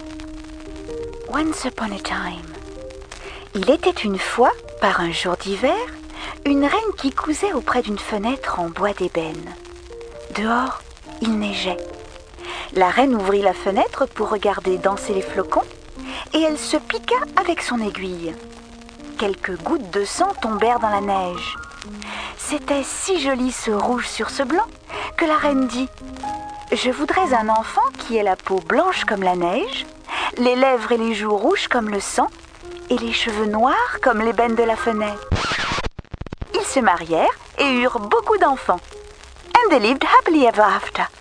Once upon a time. Il était une fois, par un jour d'hiver, une reine qui cousait auprès d'une fenêtre en bois d'ébène. Dehors, il neigeait. La reine ouvrit la fenêtre pour regarder danser les flocons et elle se piqua avec son aiguille. Quelques gouttes de sang tombèrent dans la neige. C'était si joli ce rouge sur ce blanc que la reine dit « Je voudrais un enfant qui ait la peau blanche comme la neige, les lèvres et les joues rouges comme le sang et les cheveux noirs comme l'ébène de la fenêtre. » Ils se marièrent et eurent beaucoup d'enfants. And they lived happily ever after.